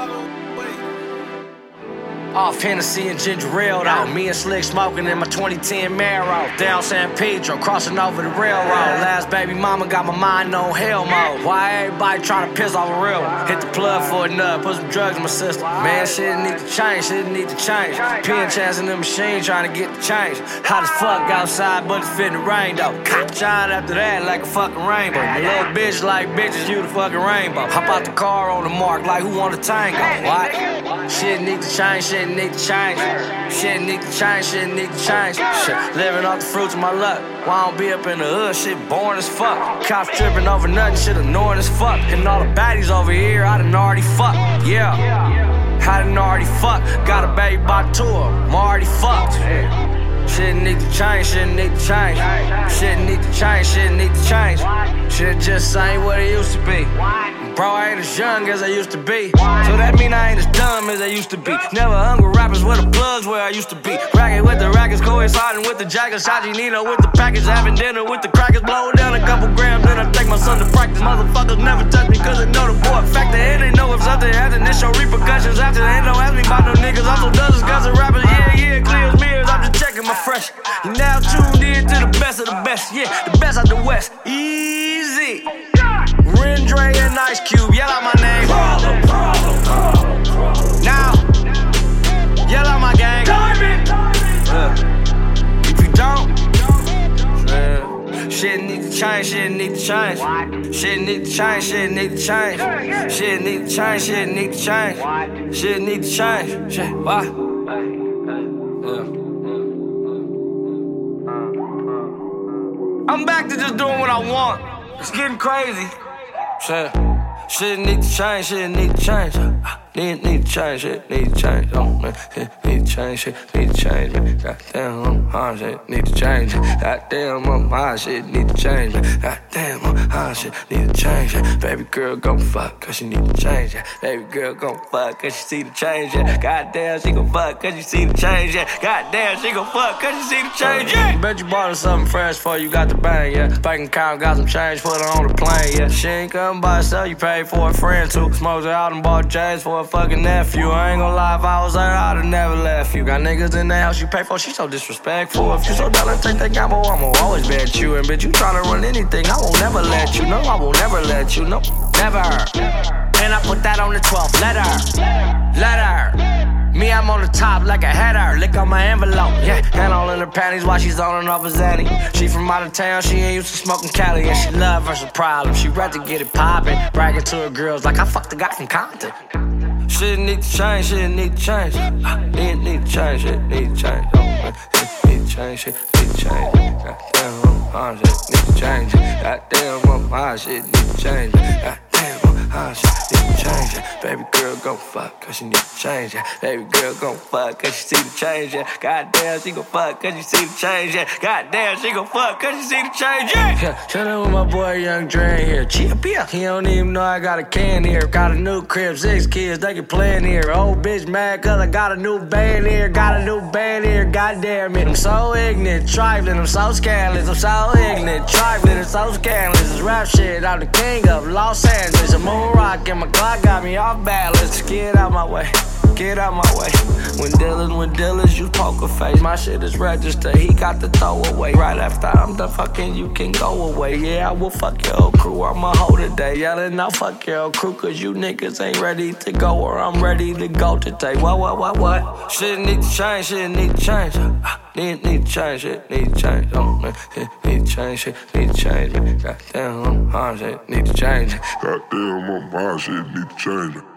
Off Hennessy and ginger ale though. Me and Slick smoking in my 2010 Marrow. Down San Pedro, crossing over the railroad. Last baby mama got my mind on hell mode. Why everybody trying to piss off a real one? Hit the plug for a nut, put some drugs in my system. Man, shit need to change, shit need to change. Pen chance in the machine trying to get the change. Hot as fuck outside, but it's fitting the rain though. Cop shine after that like a fucking rainbow. My little bitch like bitches, you the fucking rainbow. Hop out the car on the mark like who want a tango? What? Shit need to change, shit need to change. Shit need to change, shit need to change. Shit, living off the fruits of my luck. Why I don't be up in the hood, shit boring as fuck. Cops tripping over nothing, shit annoying as fuck. And all the baddies over here, I done already fucked. Yeah, I done already fucked. Got a baby by two of them, I'm already fucked. Shit need to change, shit need to change. Shit need to change, shit need to change. Shit just ain't what it used to be. Bro, I ain't as young as I used to be. So that mean I ain't as dumb as I used to be. Never hung with rappers where the plugs where I used to be. Racket with the rackets, coinciding with the jackets. Haji Nino with the package, having dinner with the crackers. Blow down a couple grams, then I take my son to practice. Motherfuckers never touch me cause they know the boy factor. And they know if something happens, it show repercussions after. They ain't don't ask me about no niggas, I'm so dozens, cause the rappers, yeah, clears mirrors. I'm just checking my fresh. You now tuned in to the best of the best, yeah, the best out the west. Easy. Rendre and Ice Cube, yell out my name. Now, yell out my gang. If you don't, shit need to change, shit need to change. Shit need to change, shit need to change. Shit need to change, shit need to change. Shit need to change, shit, why? I'm back to just doing what I want. It's getting crazy. Shit need to change, shit need to change. Need to change, shit need to change. Oh man, shit need to change, shit need to change, man. Goddamn, I'm hard, shit need to change. Goddamn, I'm hard, shit need to change, man. Goddamn, I'm hard, shit need to change. Baby girl gon' fuck, cause she need to change. Baby girl gon' fuck, cause she see the change. Goddamn, she gon' fuck, cause she see the change. Goddamn, she gon' fuck, cause she see the change. Bet you bought her something fresh for you got the bang, yeah. Bank account got some change, put her on the plane, yeah. She ain't come by herself, you paid for a friend too. Smoked her out and bought J's for a fucking nephew. I ain't gon' lie, if I was her, I'd have never left you. Got niggas in the house you pay for, she so disrespectful. If you so down and take that gamble, I'ma always bet you. And bitch, you tryna run anything, I won't never let you. No, I won't never let you, no, never. And I put that on the 12th letter. Me, I'm on the top like a header. Lick on my envelope, yeah. Hand all in her panties while she's on and off a Zanny. She from out of town, she ain't used to smoking Cali. And she love her some problem, she ready to get it poppin'. Bragging to her girls like I fucked the guy from Compton. Shit need to change, shit need to change. Need to change, shit need to change. Oh, man. Need to change, shit need to change. Goddamn, I'm hard, shit need to change. Goddamn, I'm hard, shit need to change. Goddamn, I'm hard, shit need to change. Baby girl gon' fuck, cause she need to change. Baby girl gon' fuck, cause she see the change. Goddamn, she gon' fuck, cause she see the change. Goddamn, she gon' fuck, cause she see the change. Chillin' with my boy Young Dre here. Cheap, he don't even know I got a can here. Got a new crib, 6 kids, they can play in here. Old bitch mad cause I got a new band here. Got a new band here, goddamn it. I'm so ignorant, trifling, I'm so scandalous. I'm so ignorant, trifling, and so scandalous. This rap shit, I'm the king of Los Angeles. I'm moon rock and my Glock got me off balance. Get out my way, get out my way. When dealers, you poker face. My shit is registered, he got the throw away. Right after I'm done fucking, you can go away. Yeah, I will fuck your whole crew, I'ma hold today. Yelling out fuck your whole crew, cause you niggas ain't ready to go or I'm ready to go today. What? Shit need to change, shit need to change. Need to change, shit need to change. Oh man, shit need to change, shit need to change. Goddamn, I'm hard, shit need to change. Goddamn, I'm hard, shit need to change.